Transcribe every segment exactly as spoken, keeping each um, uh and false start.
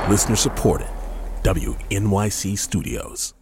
Listener supported. W N Y C Studios.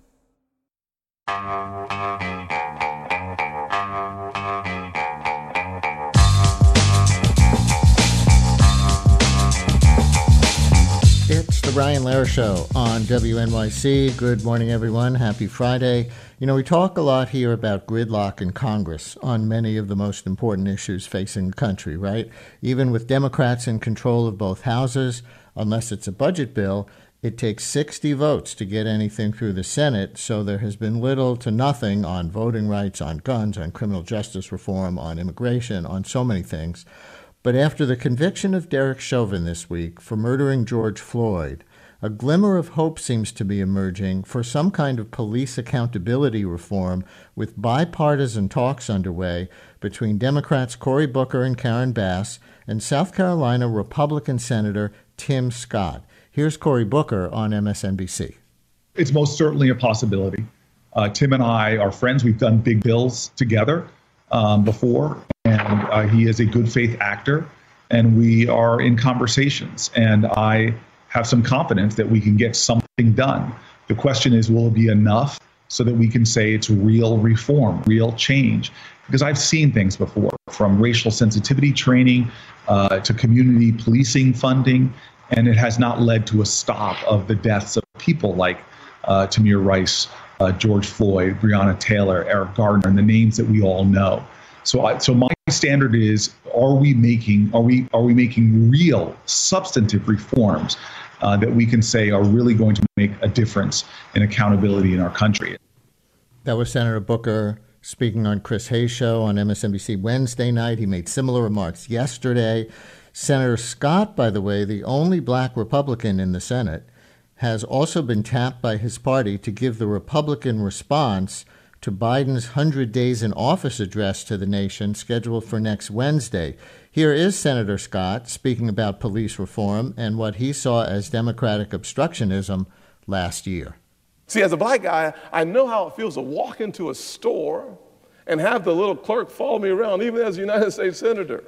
It's the Brian Lehrer Show on W N Y C. Good morning, everyone. Happy Friday. You know, we talk a lot here about gridlock in Congress on many of the most important issues facing the country, right? Even with Democrats in control of both houses, unless it's a budget bill, it takes sixty votes to get anything through the Senate, so there has been little to nothing on voting rights, on guns, on criminal justice reform, on immigration, on so many things. But after the conviction of Derek Chauvin this week for murdering George Floyd, a glimmer of hope seems to be emerging for some kind of police accountability reform, with bipartisan talks underway between Democrats Cory Booker and Karen Bass and South Carolina Republican Senator Tim Scott. Here's Cory Booker on M S N B C. It's most certainly a possibility. Uh, Tim and I are friends. We've done big bills together um, before, and uh, he is a good faith actor, and we are in conversations. And I have some confidence that we can get something done. The question is, will it be enough so that we can say it's real reform, real change? Because I've seen things before, from racial sensitivity training uh, to community policing funding, and it has not led to a stop of the deaths of people like uh, Tamir Rice, uh, George Floyd, Breonna Taylor, Eric Gardner, and the names that we all know. So, I, so my standard is: Are we making are we are we making real substantive reforms uh, that we can say are really going to make a difference in accountability in our country? That was Senator Booker speaking on Chris Hayes' show on M S N B C Wednesday night. He made similar remarks yesterday. Senator Scott, by the way, the only black Republican in the Senate, has also been tapped by his party to give the Republican response to Biden's one hundred days in office address to the nation scheduled for next Wednesday. Here is Senator Scott speaking about police reform and what he saw as Democratic obstructionism last year. See, as a black guy, I know how it feels to walk into a store and have the little clerk follow me around, even as a United States Senator.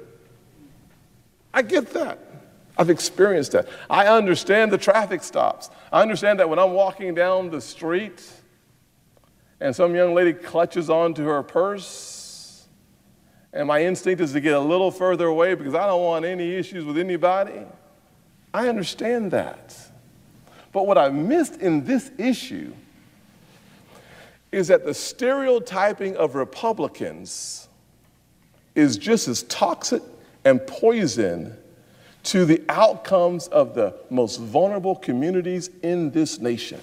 I get that. I've experienced that. I understand the traffic stops. I understand that when I'm walking down the street and some young lady clutches onto her purse, and my instinct is to get a little further away because I don't want any issues with anybody. I understand that. But what I missed in this issue is that the stereotyping of Republicans is just as toxic and poison to the outcomes of the most vulnerable communities in this nation.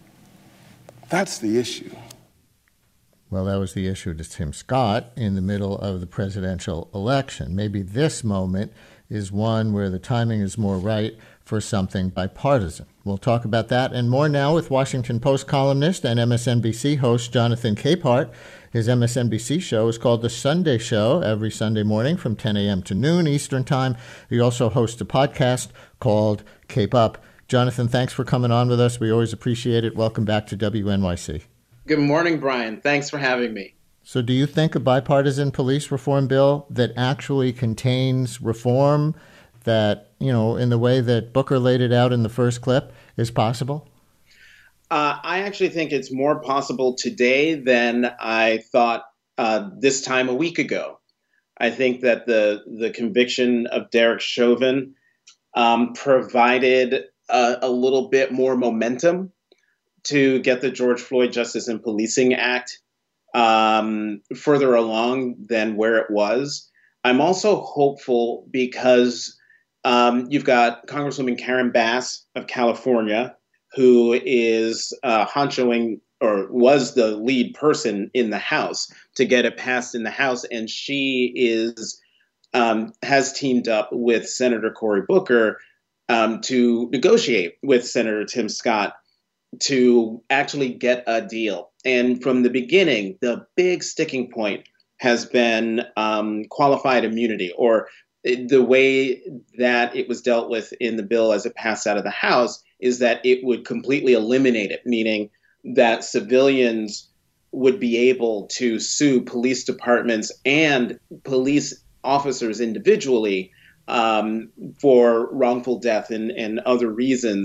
That's the issue. Well, that was the issue to Tim Scott in the middle of the presidential election. Maybe this moment is one where the timing is more right for something bipartisan. We'll talk about that and more now with Washington Post columnist and M S N B C host Jonathan Capehart. His M S N B C show is called The Sunday Show, every Sunday morning from ten a.m. to noon Eastern Time. He also hosts a podcast called Cape Up. Jonathan, thanks for coming on with us. We always appreciate it. Welcome back to W N Y C. Good morning, Brian. Thanks for having me. So do you think a bipartisan police reform bill that actually contains reform that, you know, in the way that Booker laid it out in the first clip is possible? Uh, I actually think it's more possible today than I thought uh, this time a week ago. I think that the the conviction of Derek Chauvin um, provided a, a little bit more momentum to get the George Floyd Justice and Policing Act um, further along than where it was. I'm also hopeful because um, you've got Congresswoman Karen Bass of California, who is uh, honchoing or was the lead person in the House to get it passed in the House. And she is um, has teamed up with Senator Cory Booker um, to negotiate with Senator Tim Scott to actually get a deal. And from the beginning, the big sticking point has been um, qualified immunity, or the way that it was dealt with in the bill as it passed out of the House is that it would completely eliminate it, meaning that civilians would be able to sue police departments and police officers individually um, for wrongful death and, and other reasons.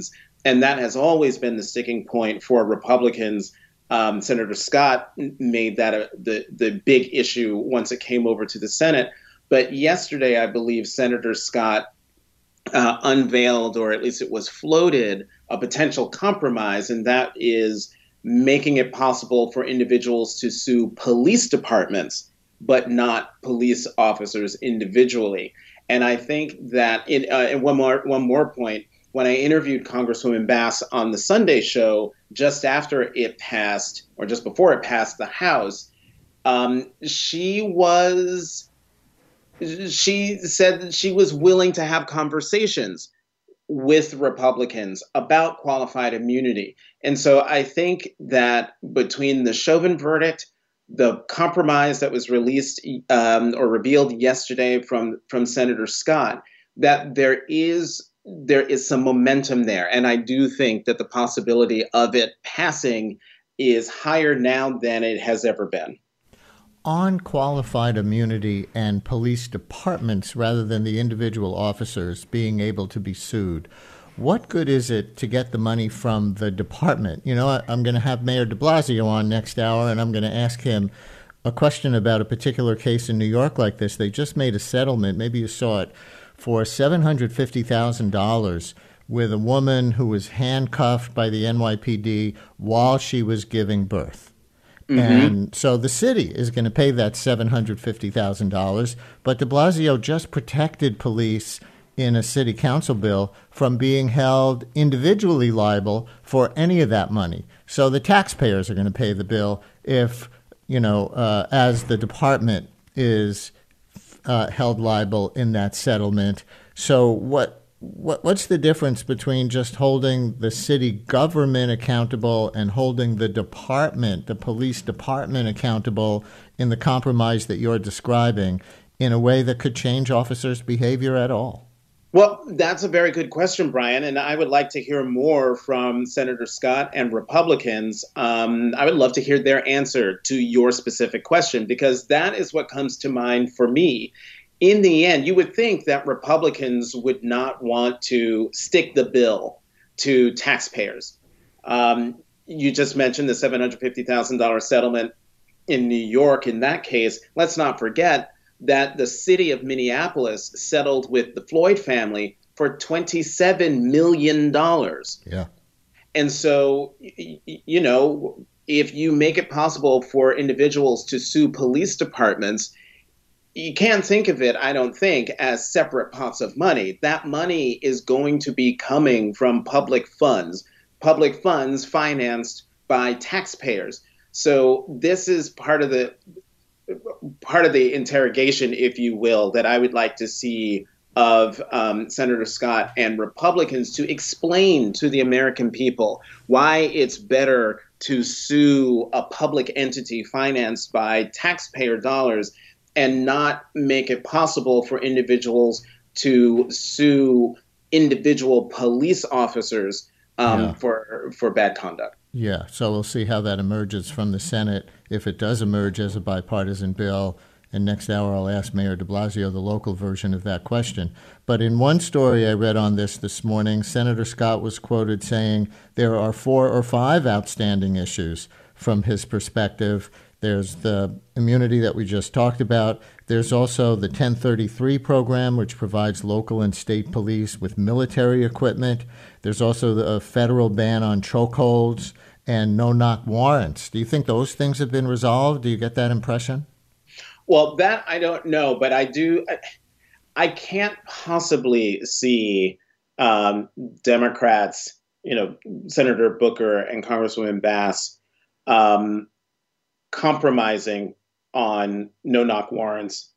And that has always been the sticking point for Republicans. Um, Senator Scott made that a, the, the big issue once it came over to the Senate. But yesterday, I believe Senator Scott uh, unveiled, or at least it was floated, a potential compromise, and that is making it possible for individuals to sue police departments, but not police officers individually. And I think that, in, uh, and one more, one more point, when I interviewed Congresswoman Bass on the Sunday show, just after it passed, or just before it passed the House, um, she was, she said that she was willing to have conversations with Republicans about qualified immunity. And so I think that between the Chauvin verdict, the compromise that was released um, or revealed yesterday from, from Senator Scott, that there is there is some momentum there. And I do think that the possibility of it passing is higher now than it has ever been. On qualified immunity and police departments rather than the individual officers being able to be sued, what good is it to get the money from the department? You know, I'm going to have Mayor de Blasio on next hour, and I'm going to ask him a question about a particular case in New York like this. They just made a settlement, maybe you saw it, for seven hundred fifty thousand dollars with a woman who was handcuffed by the N Y P D while she was giving birth. Mm-hmm. And so the city is going to pay that seven hundred fifty thousand dollars, but de Blasio just protected police in a city council bill from being held individually liable for any of that money. So the taxpayers are going to pay the bill if, you know, uh, as the department is uh, held liable in that settlement. So what what what's the difference between just holding the city government accountable and holding the department, the police department, accountable in the compromise that you're describing in a way that could change officers' behavior at all? Well, that's a very good question, Brian, and I would like to hear more from Senator Scott and Republicans. Um, I would love to hear their answer to your specific question, because that is what comes to mind for me. In the end, you would think that Republicans would not want to stick the bill to taxpayers. Um, you just mentioned the seven hundred fifty thousand dollars settlement in New York. In that case, let's not forget that the city of Minneapolis settled with the Floyd family for twenty-seven million dollars. Yeah. And so, you know, if you make it possible for individuals to sue police departments, you can't think of it, I don't think, as separate pots of money. That money is going to be coming from public funds, public funds financed by taxpayers. So this is part of the part of the interrogation, if you will, that I would like to see of um, Senator Scott and Republicans to explain to the American people why it's better to sue a public entity financed by taxpayer dollars and not make it possible for individuals to sue individual police officers um, yeah. for for bad conduct. Yeah, so we'll see how that emerges from the Senate, if it does emerge as a bipartisan bill. And next hour, I'll ask Mayor de Blasio the local version of that question. But in one story I read on this this morning, Senator Scott was quoted saying there are four or five outstanding issues from his perspective. There's the immunity that we just talked about. There's also the ten thirty-three program, which provides local and state police with military equipment. There's also the federal ban on chokeholds and no-knock warrants. Do you think those things have been resolved? Do you get that impression? Well, that I don't know, but I do. I, I can't possibly see um, Democrats, you know, Senator Booker and Congresswoman Bass, um, compromising on no-knock warrants,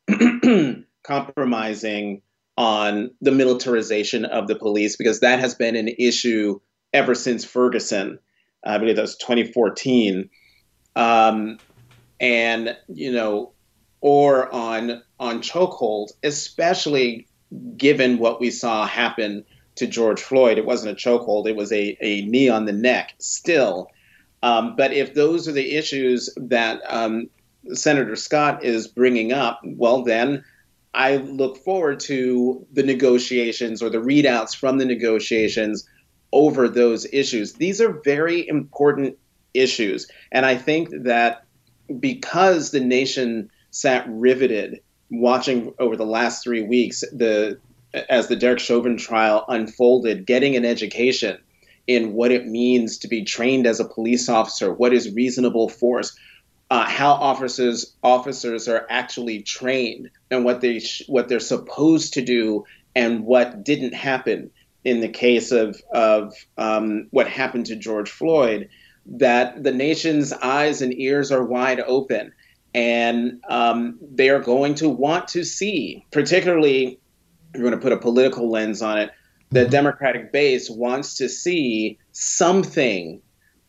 compromising on the militarization of the police, because that has been an issue ever since Ferguson. I believe that was twenty fourteen. Um, and, you know, or on on chokehold, especially given what we saw happen to George Floyd. It wasn't a chokehold, it was a, a knee on the neck still. Um, but if those are the issues that um, Senator Scott is bringing up, well, then I look forward to the negotiations or the readouts from the negotiations over those issues. These are very important issues. And I think that because the nation sat riveted watching over the last three weeks, the as the Derek Chauvin trial unfolded, getting an education in what it means to be trained as a police officer, what is reasonable force, uh, how officers officers are actually trained, and what they sh- what they're supposed to do, and what didn't happen in the case of of um, what happened to George Floyd. That the nation's eyes and ears are wide open, and um, they are going to want to see, particularly, you're going to put a political lens on it, the mm-hmm. Democratic base wants to see something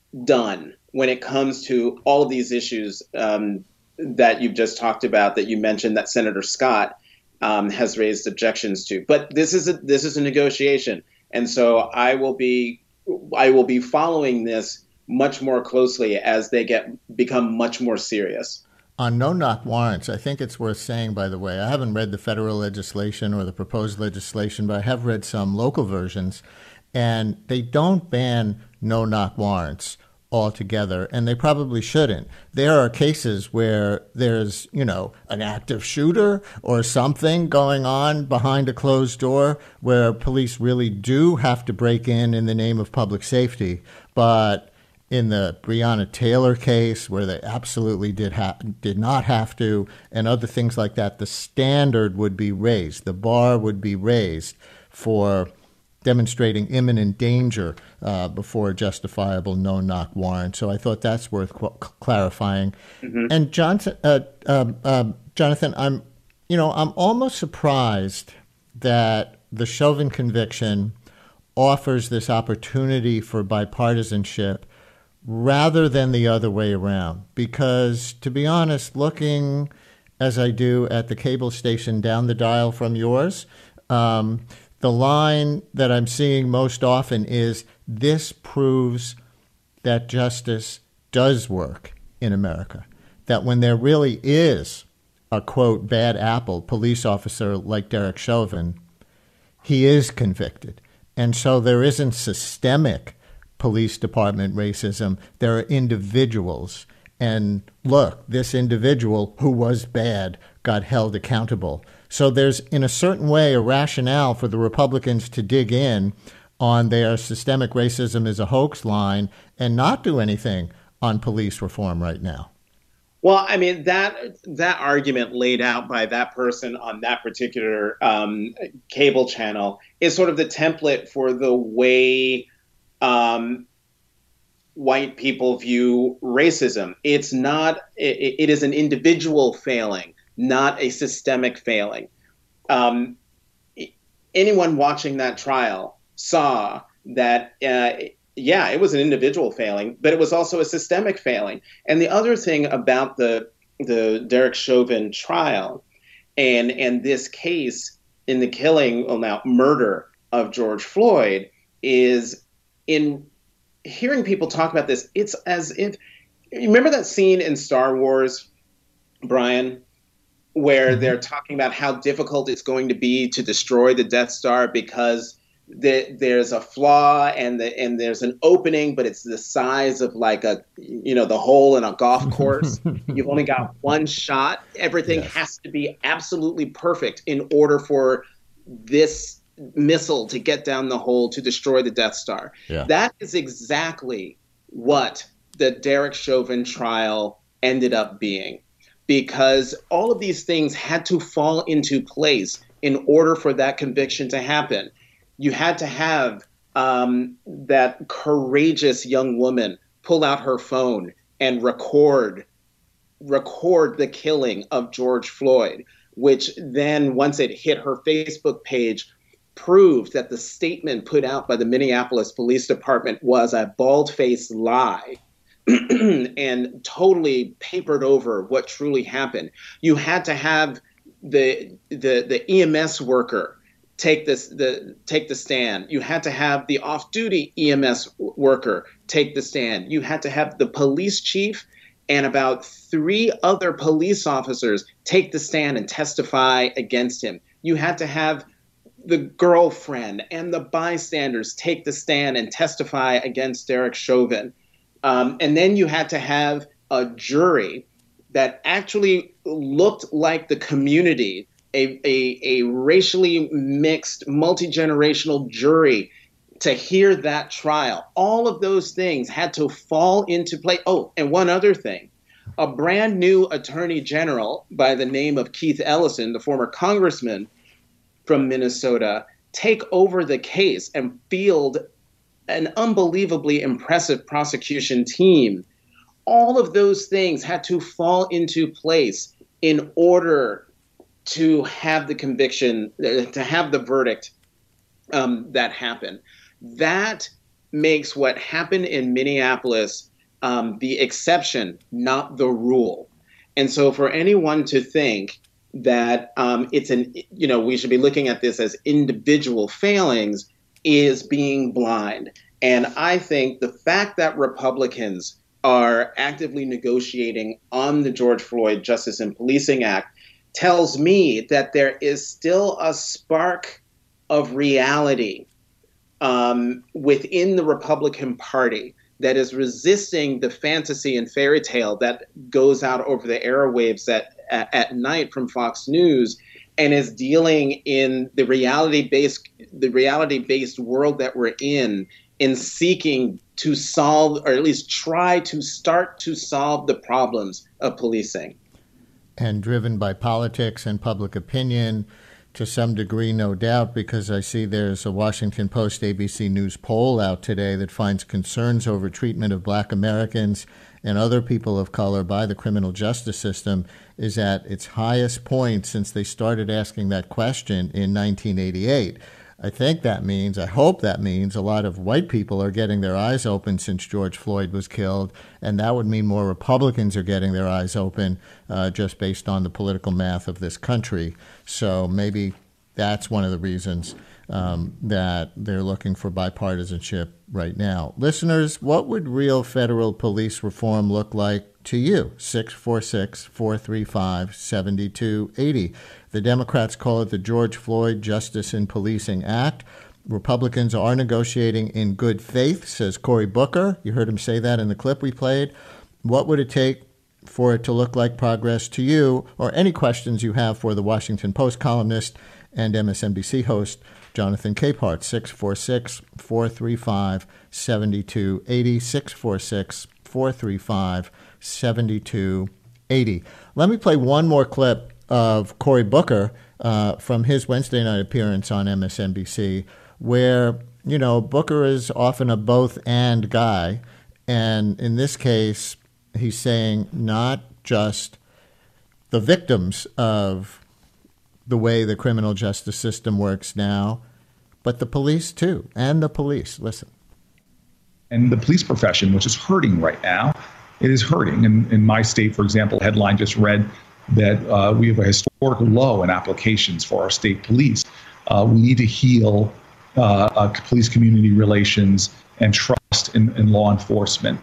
done when it comes to all of these issues um, that you've just talked about, that you mentioned that Senator Scott um, has raised objections to. But this is a, this is a negotiation, and so I will be I will be following this much more closely as they get become much more serious. On no-knock warrants, I think it's worth saying, by the way, I haven't read the federal legislation or the proposed legislation, but I have read some local versions, and they don't ban no-knock warrants altogether, and they probably shouldn't. There are cases where there's, you know, an active shooter or something going on behind a closed door where police really do have to break in in the name of public safety, but in the Breonna Taylor case, where they absolutely did ha- did not have to, and other things like that, the standard would be raised. The bar would be raised for demonstrating imminent danger uh, before a justifiable no-knock warrant. So I thought that's worth qu- clarifying. Mm-hmm. And Johnson, uh, uh, uh, Jonathan, I'm, you know, I'm almost surprised that the Chauvin conviction offers this opportunity for bipartisanship rather than the other way around. Because, to be honest, looking as I do at the cable station down the dial from yours, um, the line that I'm seeing most often is, this proves that justice does work in America. That when there really is a, quote, bad apple police officer like Derek Chauvin, he is convicted. And so there isn't systemic police department racism. There are individuals. And look, this individual who was bad got held accountable. So there's, in a certain way, a rationale for the Republicans to dig in on their systemic racism is a hoax line and not do anything on police reform right now. Well, I mean, that that argument laid out by that person on that particular um, cable channel is sort of the template for the way um, white people view racism. It's not, it, it is an individual failing, not a systemic failing. Um, anyone watching that trial saw that, uh, yeah, it was an individual failing, but it was also a systemic failing. And the other thing about the the Derek Chauvin trial and and this case in the killing, well now murder of George Floyd, is in hearing people talk about this, it's as if, you remember that scene in Star Wars, Brian, where they're talking about how difficult it's going to be to destroy the Death Star because the, there's a flaw and the, and there's an opening, but it's the size of like a, you know, the hole in a golf course. You've only got one shot. Everything yes. has to be absolutely perfect in order for this missile to get down the hole to destroy the Death Star. Yeah. That is exactly what the Derek Chauvin trial ended up being, because all of these things had to fall into place in order for that conviction to happen. You had to have um, that courageous young woman pull out her phone and record record the killing of George Floyd, which then, once it hit her Facebook page, proved that the statement put out by the Minneapolis Police Department was a bald-faced lie and totally papered over what truly happened. You had to have the the the E M S worker take this the take the stand. You had to have the off-duty E M S worker take the stand. You had to have the police chief and about three other police officers take the stand and testify against him. You had to have the girlfriend and the bystanders take the stand and testify against Derek Chauvin. Um, and then you had to have a jury that actually looked like the community, a, a, a racially mixed, multi-generational jury to hear that trial. All of those things had to fall into place. Oh, and one other thing. A brand new attorney general by the name of Keith Ellison, the former congressman from Minnesota, take over the case and field an unbelievably impressive prosecution team. All of those things had to fall into place in order to have the conviction, to have the verdict um, that happened. That makes what happened in Minneapolis um, the exception, not the rule. And so for anyone to think that um, it's an, you know, we should be looking at this as individual failings is being blind. And I think the fact that Republicans are actively negotiating on the George Floyd Justice and Policing Act tells me that there is still a spark of reality um, within the Republican Party that is resisting the fantasy and fairy tale that goes out over the airwaves at, at, at night from Fox News, and is dealing in the reality-based the reality-based world that we're in, in seeking to solve, or at least try to start to solve, the problems of policing. And driven by politics and public opinion, to some degree, no doubt, because I see there's a Washington Post A B C News poll out today that finds concerns over treatment of Black Americans and other people of color by the criminal justice system is at its highest point since they started asking that question in nineteen eighty-eight. I think that means, I hope that means a lot of white people are getting their eyes open since George Floyd was killed, and that would mean more Republicans are getting their eyes open uh, just based on the political math of this country. So maybe that's one of the reasons um, that they're looking for bipartisanship right now. Listeners, what would real federal police reform look like to you? six four six, four three five, seven two eight zero. The Democrats call it the George Floyd Justice and Policing Act. Republicans are negotiating in good faith, says Cory Booker. You heard him say that in the clip we played. What would it take for it to look like progress to you? Or any questions you have for the Washington Post columnist and M S N B C host, Jonathan Capehart, six four six, four three five, seven two eight zero, six four six, four three five, seven two eight zero. Let me play one more clip of Cory Booker uh, from his Wednesday night appearance on M S N B C, where, you know, Booker is often a both-and guy. And in this case, he's saying not just the victims of the way the criminal justice system works now, but the police too, and the police. Listen. And the police profession, which is hurting right now, it is hurting. In, in my state, for example, a headline just read that uh, we have a historic low in applications for our state police. Uh, we need to heal uh, uh, police community relations and trust in, in law enforcement.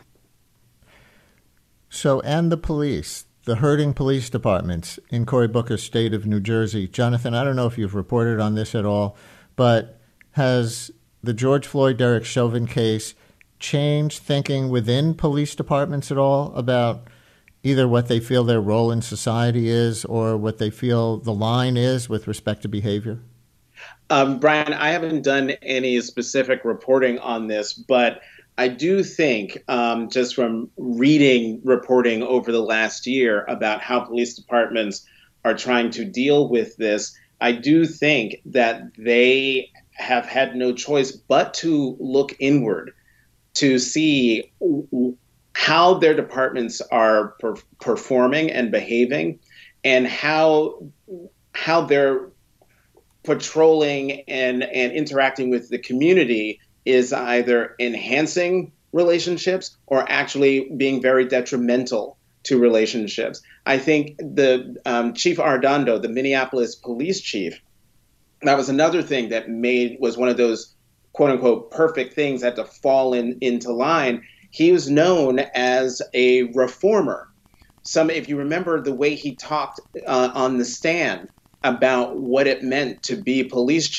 So, and the police, the hurting police departments in Cory Booker's state of New Jersey. Jonathan, I don't know if you've reported on this at all, but has the George Floyd Derek Chauvin case changed thinking within police departments at all about either what they feel their role in society is or what they feel the line is with respect to behavior? Um, Brian, I haven't done any specific reporting on this, but I do think um, just from reading reporting over the last year about how police departments are trying to deal with this, I do think that they have had no choice but to look inward to see how their departments are per- performing and behaving, and how how they're patrolling and, and interacting with the community is either enhancing relationships or actually being very detrimental to relationships. I think the um, Chief Arradondo, the Minneapolis police chief, that was another thing that made was one of those quote unquote perfect things that had to fall in into line. He was known as a reformer. Some, if you remember the way he talked uh, on the stand about what it meant to be police chief,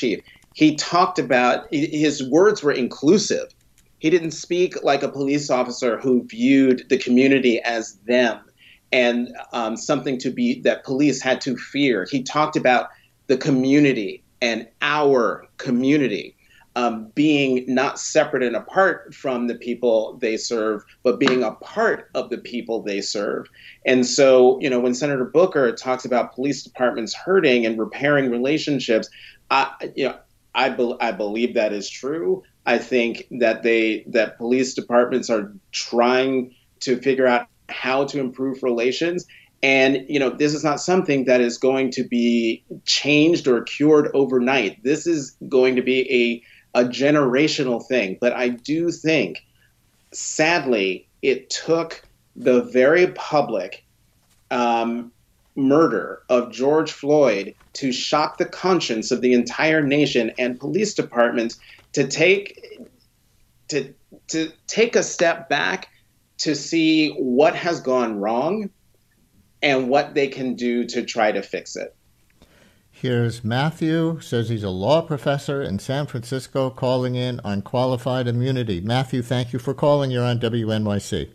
he talked about, his words were inclusive. He didn't speak like a police officer who viewed the community as them and um, something to be that police had to fear. He talked about the community and our community um, being not separate and apart from the people they serve, but being a part of the people they serve. And so, you know, when Senator Booker talks about police departments hurting and repairing relationships, I, you know, I, be, I believe that is true. I think that they that police departments are trying to figure out how to improve relations. And, you know, this is not something that is going to be changed or cured overnight. This is going to be a, a generational thing. But I do think, sadly, it took the very public um, murder of George Floyd to shock the conscience of the entire nation and police departments to take to to take a step back to see what has gone wrong and what they can do to try to fix it. Here's Matthew, says he's a law professor in San Francisco, calling in on qualified immunity. Matthew, thank you for calling. You're on W N Y C.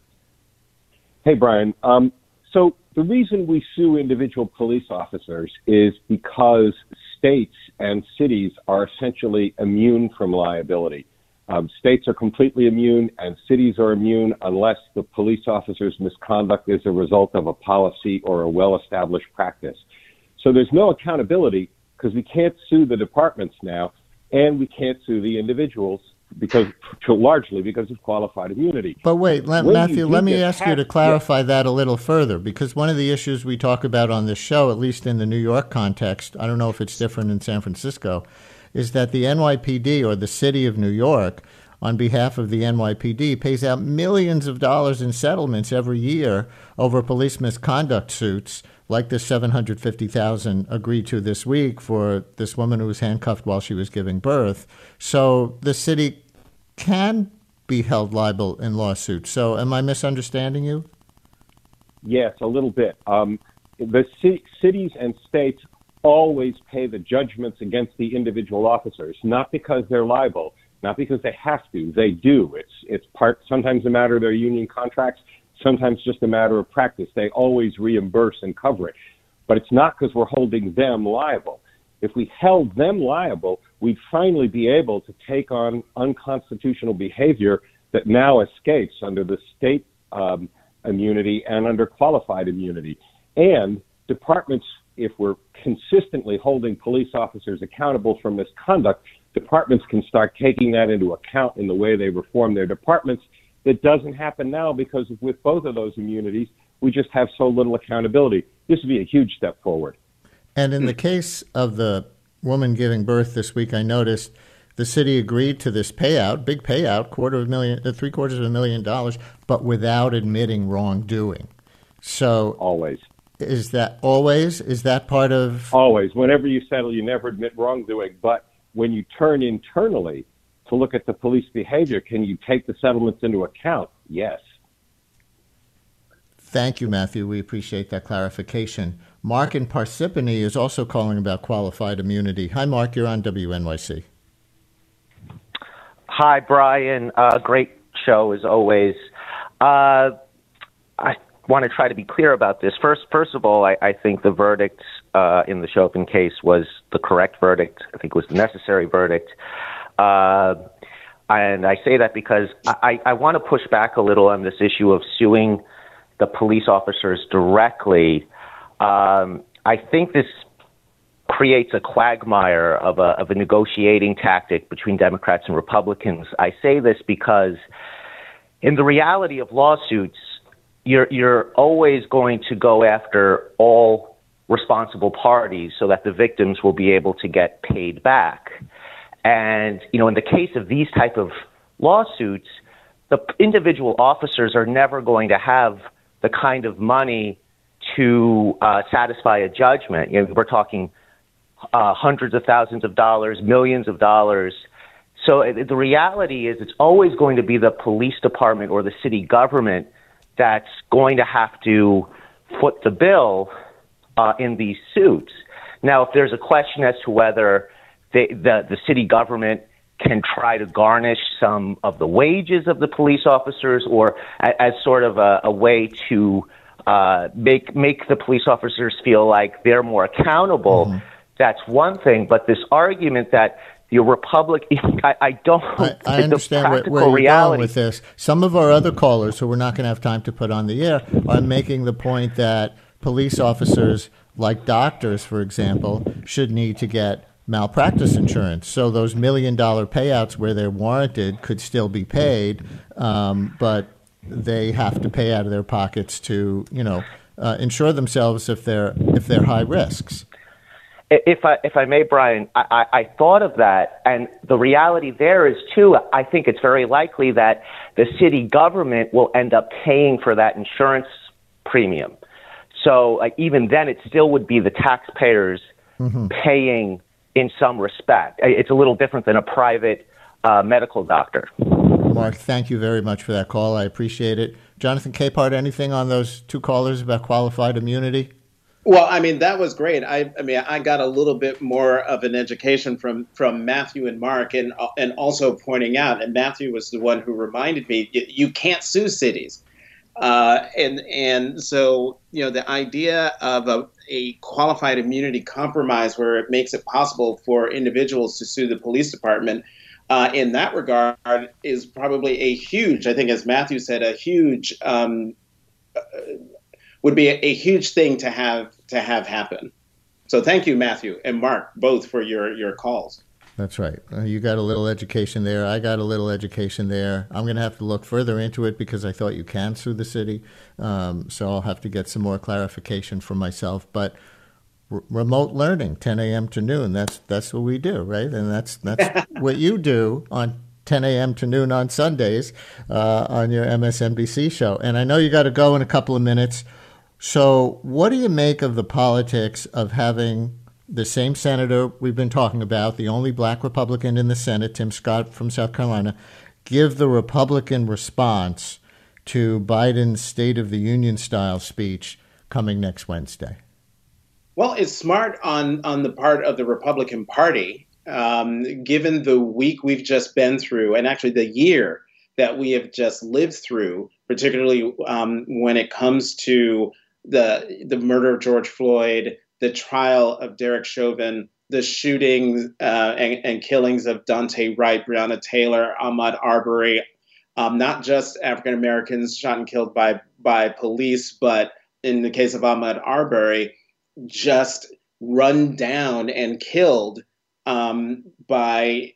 Hey, Brian. Um, so the reason we sue individual police officers is because states and cities are essentially immune from liability. Um, states are completely immune and cities are immune unless the police officer's misconduct is a result of a policy or a well-established practice. So there's no accountability because we can't sue the departments now and we can't sue the individuals because largely because of qualified immunity. But wait, let, When Matthew, let me ask you to hacked, clarify yeah. that a little further, because one of the issues we talk about on this show, at least in the New York context, I don't know if it's different in San Francisco, is that the N Y P D or the city of New York, on behalf of the N Y P D, pays out millions of dollars in settlements every year over police misconduct suits, like the seven hundred fifty thousand dollars agreed to this week for this woman who was handcuffed while she was giving birth. So the city can be held liable in lawsuits. So am I misunderstanding you? Yes, a little bit. Um, the c- cities and states always pay the judgments against the individual officers, not because they're liable, not because they have to. They do. It's it's part sometimes a matter of their union contracts, sometimes just a matter of practice. They always reimburse and cover it. But it's not because we're holding them liable. If we held them liable, we'd finally be able to take on unconstitutional behavior that now escapes under the state um, immunity and under qualified immunity. And departments, if we're consistently holding police officers accountable for misconduct, departments can start taking that into account in the way they reform their departments. That doesn't happen now because with both of those immunities, we just have so little accountability. This would be a huge step forward. And in the case of the woman giving birth this week, I noticed the city agreed to this payout, big payout, quarter of a million, uh, three quarters of a million dollars, but without admitting wrongdoing. So Always. Is that always? Is that part of? Always. Whenever you settle, you never admit wrongdoing. But when you turn internally to look at the police behavior, can you take the settlements into account? Yes. Thank you, Matthew. We appreciate that clarification. Mark in Parsippany is also calling about qualified immunity. Hi, Mark. You're on W N Y C. Hi, Brian. Uh, great show as always. Uh, I want to try to be clear about this. First, first of all, I, I think the verdict uh, in the Chauvin case was the correct verdict. I think it was the necessary verdict. Uh, and I say that because I, I want to push back a little on this issue of suing the police officers directly. Um, I think this creates a quagmire of a, of a negotiating tactic between Democrats and Republicans. I say this because in the reality of lawsuits, you're, you're always going to go after all responsible parties so that the victims will be able to get paid back. And, you know, in the case of these type of lawsuits, the individual officers are never going to have the kind of money to uh, satisfy a judgment. You know, we're talking uh, hundreds of thousands of dollars, millions of dollars. So uh, the reality is it's always going to be the police department or the city government that's going to have to foot the bill uh, in these suits. Now, if there's a question as to whether they, the the city government can try to garnish some of the wages of the police officers, or a, as sort of a, a way to uh, make make the police officers feel like they're more accountable. Mm-hmm. That's one thing. But this argument that the Republic, I, I don't. I, I understand where, where you're reality. going with this. Some of our other callers, who we're not going to have time to put on the air, are making the point that police officers, like doctors, for example, should need to get malpractice insurance. So those million dollar payouts where they're warranted could still be paid, um, but they have to pay out of their pockets to, you know, uh, insure themselves if they're if they're high risks. If I if I may, Brian, I, I, I thought of that, and the reality there is too. I think it's very likely that the city government will end up paying for that insurance premium. So like, even then, it still would be the taxpayers mm-hmm. paying. In some respect, it's a little different than a private uh, medical doctor. Mark, thank you very much for that call. I appreciate it. Jonathan Capehart, anything on those two callers about qualified immunity? Well, I mean, that was great. I, I mean, I got a little bit more of an education from from Matthew and Mark, and and also pointing out, and Matthew was the one who reminded me, you, you can't sue cities. Uh, and and so, you know, the idea of a, a qualified immunity compromise where it makes it possible for individuals to sue the police department uh, in that regard is probably a huge, I think, as Matthew said, a huge um, uh, would be a, a huge thing to have to have happen. So thank you, Matthew and Mark, both for your, your calls. That's right. Uh, you got a little education there. I got a little education there. I'm going to have to look further into it because I thought you can sue the city. Um, so I'll have to get some more clarification from myself. But r- remote learning, ten a.m. to noon, that's that's what we do, right? And that's that's what you do on ten a.m. to noon on Sundays uh, on your M S N B C show. And I know you got to go in a couple of minutes. So what do you make of the politics of having the same senator we've been talking about, the only black Republican in the Senate, Tim Scott from South Carolina, give the Republican response to Biden's State of the Union style speech coming next Wednesday? Well, it's smart on, on the part of the Republican Party, um, given the week we've just been through, and actually the year that we have just lived through, particularly um, when it comes to the the murder of George Floyd, the trial of Derek Chauvin, the shootings uh, and, and killings of Daunte Wright, Breonna Taylor, Ahmaud Arbery, um, not just African Americans shot and killed by by police, but in the case of Ahmaud Arbery, just run down and killed um, by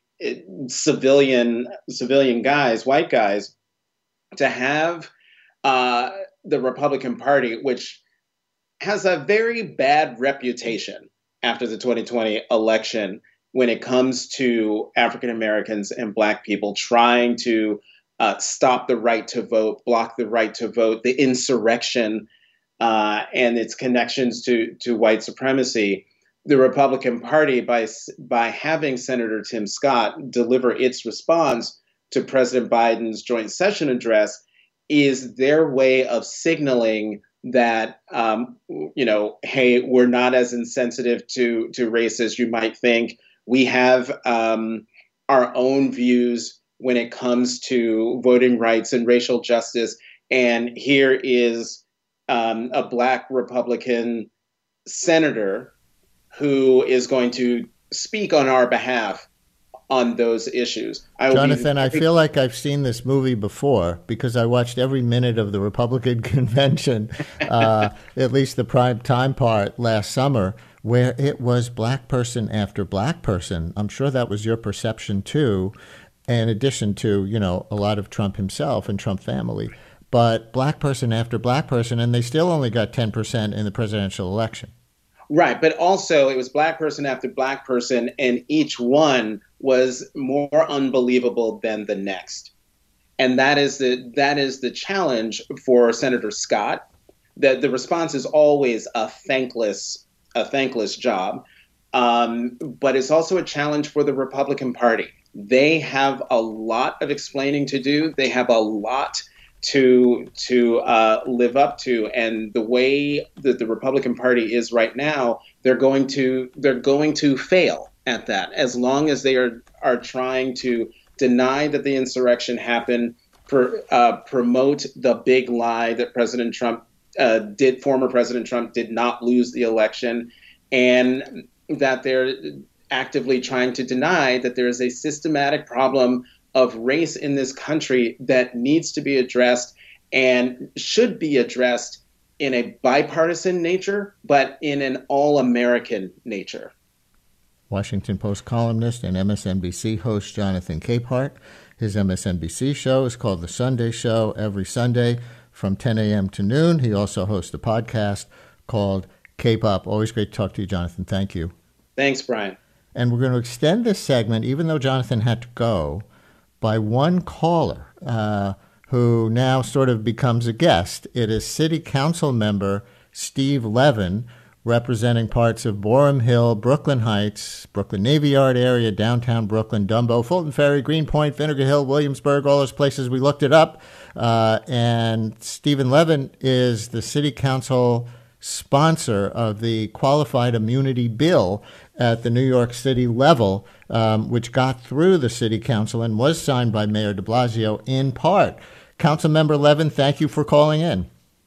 civilian civilian guys, white guys. To have uh, the Republican Party, which has a very bad reputation after the twenty twenty election when it comes to African Americans and black people trying to uh, stop the right to vote, block the right to vote, the insurrection uh, and its connections to, to white supremacy. The Republican Party, by, by having Senator Tim Scott deliver its response to President Biden's joint session address, is their way of signaling that, um, you know, hey, we're not as insensitive to, to race as you might think. We have um, our own views when it comes to voting rights and racial justice. And here is um, a black Republican senator who is going to speak on our behalf on those issues. I Jonathan, be- I feel like I've seen this movie before because I watched every minute of the Republican convention, uh, at least the prime time part last summer, where it was black person after black person. I'm sure that was your perception too, in addition to, you know, a lot of Trump himself and Trump family. But black person after black person, and they still only got ten percent in the presidential election. Right, but also it was black person after black person, and each one was more unbelievable than the next. And that is the that is the challenge for Senator Scott. That the response is always a thankless a thankless job, um, but it's also a challenge for the Republican Party. They have a lot of explaining to do. They have a lot to to uh, live up to, and the way that the Republican Party is right now, they're going to they're going to fail. at that, as long as they are are trying to deny that the insurrection happened, for, uh, promote the big lie that President Trump uh, did, former President Trump did not lose the election, and that they're actively trying to deny that there is a systematic problem of race in this country that needs to be addressed and should be addressed in a bipartisan nature, but in an all-American nature. Washington Post columnist and M S N B C host Jonathan Capehart. His M S N B C show is called The Sunday Show, every Sunday from ten a.m. to noon. He also hosts a podcast called Cape Up. Always great to talk to you, Jonathan. Thank you. Thanks, Brian. And we're going to extend this segment, even though Jonathan had to go, by one caller uh, who now sort of becomes a guest. It is City Council member Steve Levin, representing parts of Boerum Hill, Brooklyn Heights, Brooklyn Navy Yard area, downtown Brooklyn, Dumbo, Fulton Ferry, Greenpoint, Vinegar Hill, Williamsburg, all those places. We looked it up. Uh, and Stephen Levin is the City Council sponsor of the Qualified Immunity Bill at the New York City level, um, which got through the City Council and was signed by Mayor de Blasio in part. Councilmember Levin, thank you for calling in.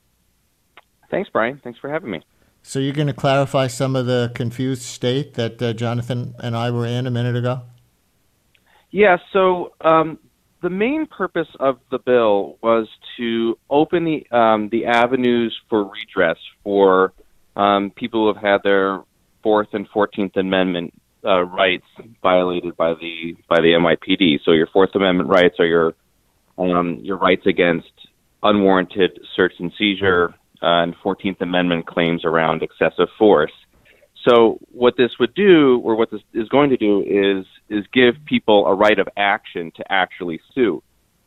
Thanks, Brian. Thanks for having me. So you're going to clarify some of the confused state that uh, Jonathan and I were in a minute ago? Yeah, so um, the main purpose of the bill was to open the um, the avenues for redress for um, people who have had their Fourth and Fourteenth Amendment uh, rights violated by the by the N Y P D. So your Fourth Amendment rights are your um, your rights against unwarranted search and seizure, Uh, and Fourteenth Amendment claims around excessive force. So what this would do, or what this is going to do, is is give people a right of action to actually sue.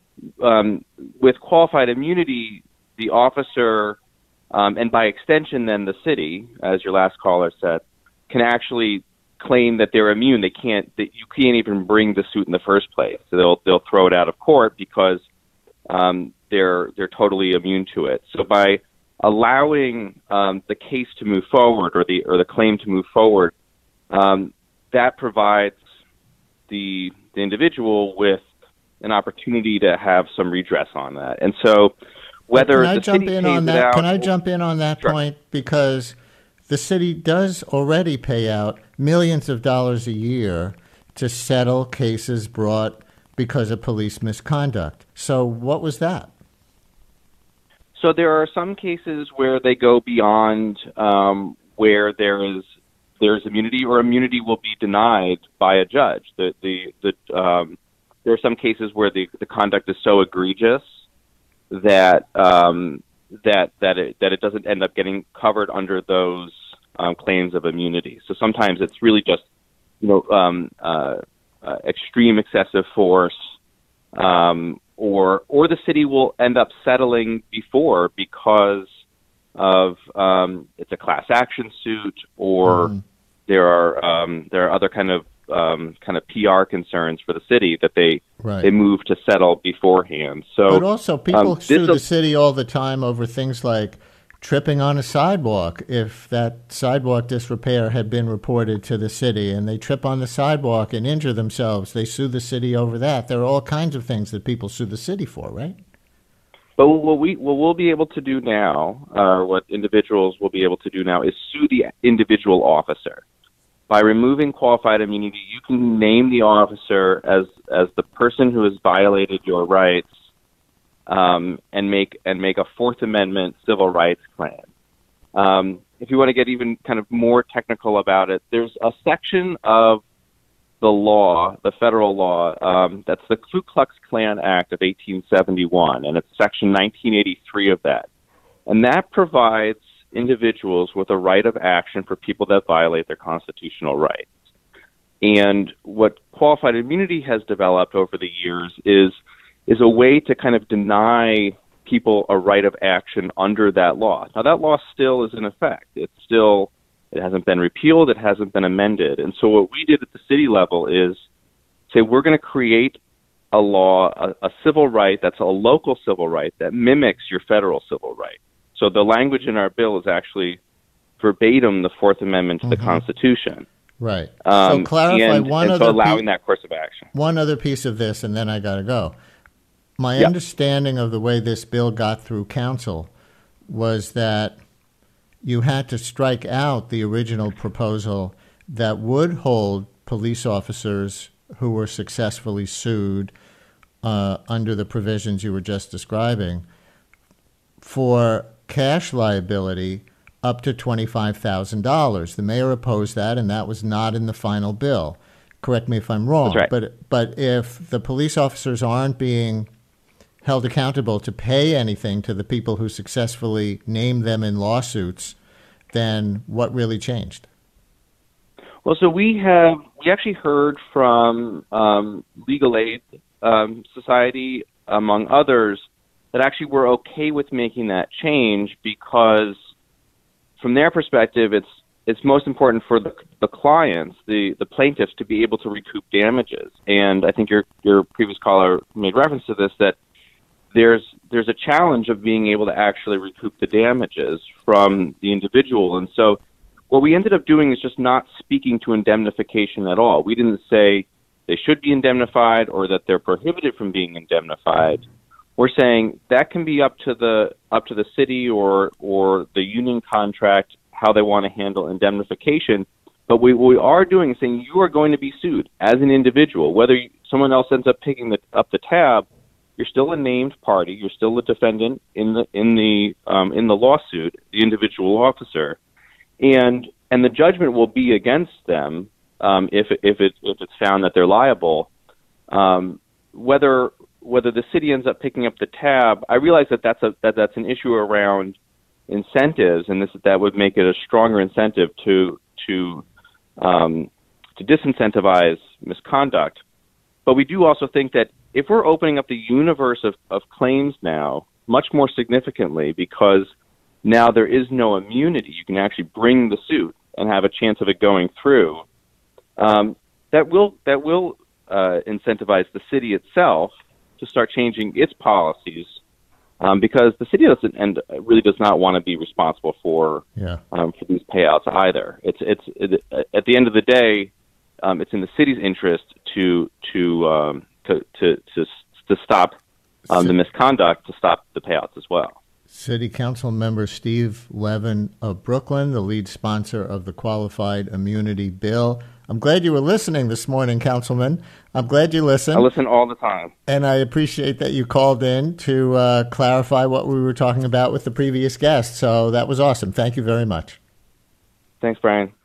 Um, with qualified immunity, the officer, um, and by extension then the city, as your last caller said, can actually claim that they're immune. They can't. That you can't even bring the suit in the first place. So they'll they'll throw it out of court because um, they're they're totally immune to it. So by allowing um, the case to move forward, or the or the claim to move forward, um, that provides the the individual with an opportunity to have some redress on that. And so, whether can I the jump city in pays on it that? out, Can I jump in on that Sure. point? Because the city does already pay out millions of dollars a year to settle cases brought because of police misconduct. So what was that? So there are some cases where they go beyond um, where there is there's immunity, or immunity will be denied by a judge. The the, the um, there are some cases where the, the conduct is so egregious that um, that that it that it doesn't end up getting covered under those um, claims of immunity. So sometimes it's really just you know um, uh, uh, extreme excessive force. Um, Or, or the city will end up settling before because of um, it's a class action suit, or mm. there are um, there are other kind of um, kind of P R concerns for the city that they right. they move to settle beforehand. So, but also people um, sue the city all the time over things like tripping on a sidewalk. If that sidewalk disrepair had been reported to the city and they trip on the sidewalk and injure themselves, they sue the city over that. There are all kinds of things that people sue the city for, right? But what we what we'll be able to do now, uh, what individuals will be able to do now, is sue the individual officer. By removing qualified immunity, you can name the officer as as the person who has violated your rights, Um, and make and make a Fourth Amendment civil rights claim. Um, if you want to get even kind of more technical about it, there's a section of the law, the federal law, um, that's the Ku Klux Klan Act of eighteen seventy-one, and it's Section nineteen eighty-three of that. And that provides individuals with a right of action for people that violate their constitutional rights. And what qualified immunity has developed over the years is is a way to kind of deny people a right of action under that law. Now, that law still is in effect. It's still, it hasn't been repealed, it hasn't been amended. And so what we did at the city level is say we're going to create a law, a, a civil right that's a local civil right that mimics your federal civil right. So the language in our bill is actually verbatim the Fourth Amendment to mm-hmm. the Constitution. Right. Um, so clarify and, one and other so allowing pe- that course of action. One other piece of this, and then I got to go. My Yep. understanding of the way this bill got through council was that you had to strike out the original proposal that would hold police officers who were successfully sued uh, under the provisions you were just describing for cash liability up to twenty-five thousand dollars. The mayor opposed that, and that was not in the final bill. Correct me if I'm wrong. That's right. But but if the police officers aren't being held accountable to pay anything to the people who successfully named them in lawsuits, then what really changed? Well, so we have we actually heard from um, Legal Aid um, Society, among others, that actually were okay with making that change because, from their perspective, it's it's most important for the the clients, the the plaintiffs, to be able to recoup damages. And I think your your previous caller made reference to this, that there's there's a challenge of being able to actually recoup the damages from the individual. And so what we ended up doing is just not speaking to indemnification at all. We didn't say they should be indemnified or that they're prohibited from being indemnified. We're saying that can be up to the up to the city or or the union contract how they want to handle indemnification. But we, what we are doing is saying you are going to be sued as an individual. Whether you, someone else ends up picking the, up the tab, you're still a named party. You're still a defendant in the in the um, in the lawsuit, the individual officer, and and the judgment will be against them um, if if it if it's found that they're liable. Um, whether whether the city ends up picking up the tab, I realize that that's a that that's an issue around incentives, and this that would make it a stronger incentive to to um, to disincentivize misconduct. But we do also think that if we're opening up the universe of, of claims now much more significantly, because now there is no immunity, you can actually bring the suit and have a chance of it going through. Um, that will that will uh, incentivize the city itself to start changing its policies, um, because the city doesn't and really does not want to be responsible for yeah. um, for these payouts either. It's it's it, at the end of the day, um, it's in the city's interest to to um, to, to to to stop um, the misconduct, to stop the payouts as well. City Council member Steve Levin of Brooklyn, the lead sponsor of the Qualified Immunity Bill. I'm glad you were listening this morning, Councilman. I'm glad you listened. I listen all the time. And I appreciate that you called in to uh, clarify what we were talking about with the previous guest. So that was awesome. Thank you very much. Thanks, Brian.